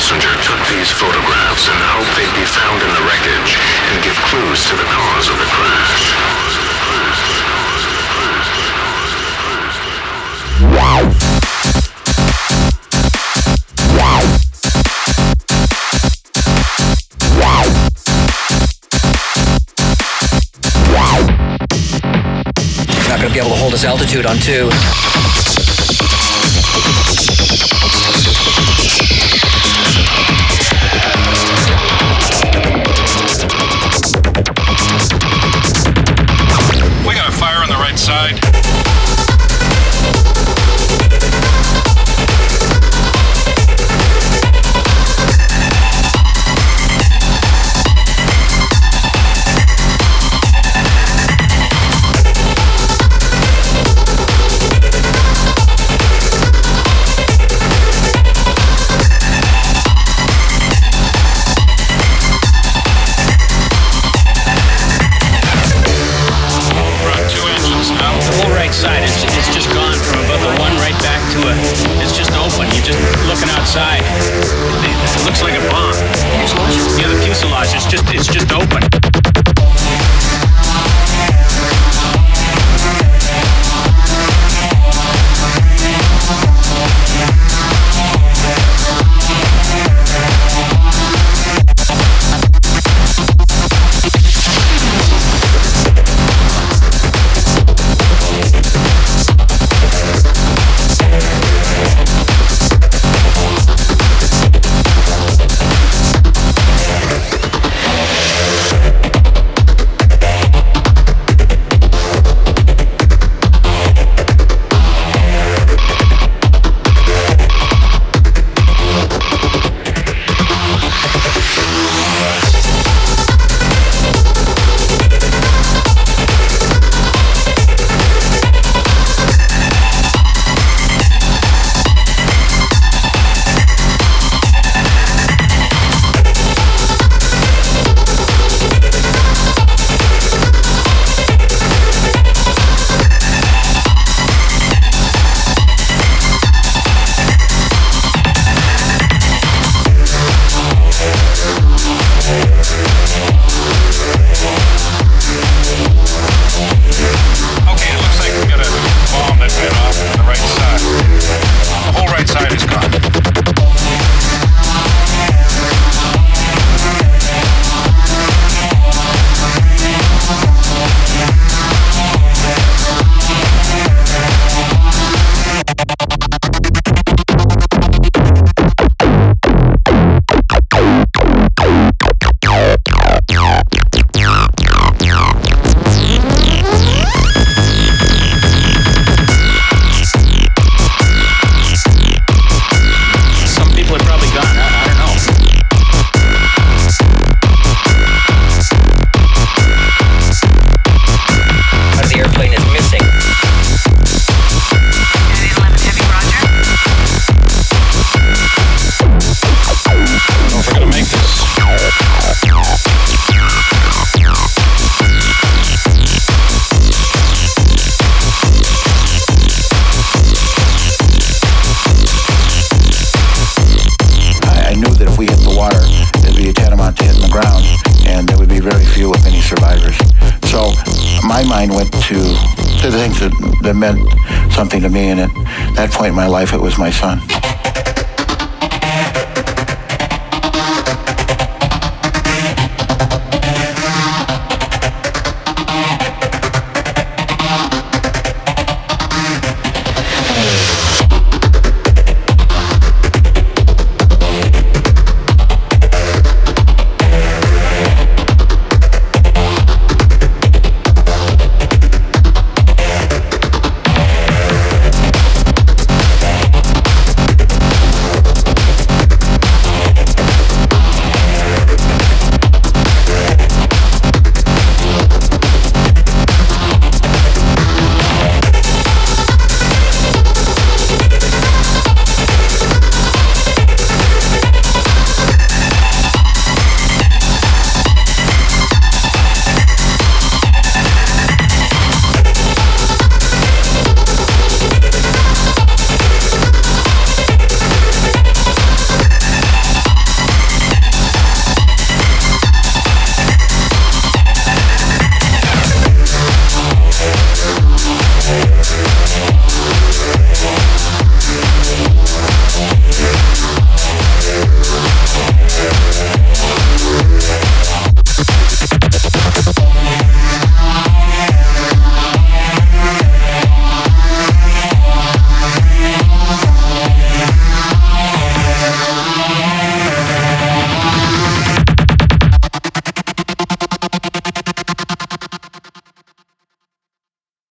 passenger took these photographs in the hope they'd be found in the wreckage and give clues to the cause of the crash. Not going to be able to hold his altitude on 2. We got a fire on the right side. Side, it's just gone from above the one right back to it's just open. You're just looking outside. It looks like a bomb. Yeah, the fuselage, it's just open. My mind went to the things that meant something to me, and at that point in my life, it was my son.